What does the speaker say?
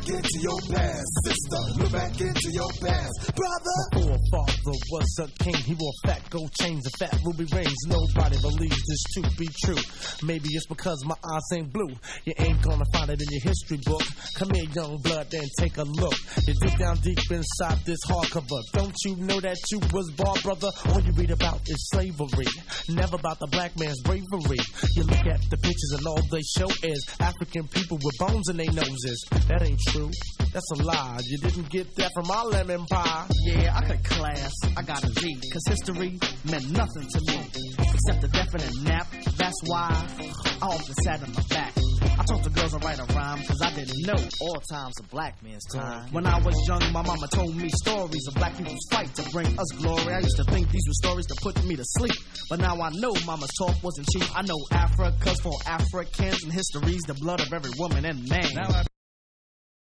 into your past. Sister, look back into your past. Brother, my forefather was a king. He wore fat gold chains and fat ruby rings. Nobody believes this to be true. Maybe it's because my eyes ain't blue. You ain't gonna find it in your history book. Come here, young blood, and take a look. You dig down deep inside this hardcover. Don't you know that you was born, brother? All you read about is slavery, never about the black man's bravery. You look at the pictures and all they show is African people with bones in their noses. That ain't true, that's a lie. You didn't get that from our lemon pie. Yeah, I cut class, I got a G, cause history meant nothing to me except a definite nap. That's why I often sat on my back. I talked to girls and write a rhyme, cause I didn't know all time's a black man's time. When I was young, my mama told me stories of black people's fight to bring us glory. I used to think these were stories to put me to sleep, but now I know mama's talk wasn't cheap. I know Africa's for Africans, and history's the blood of every woman and man.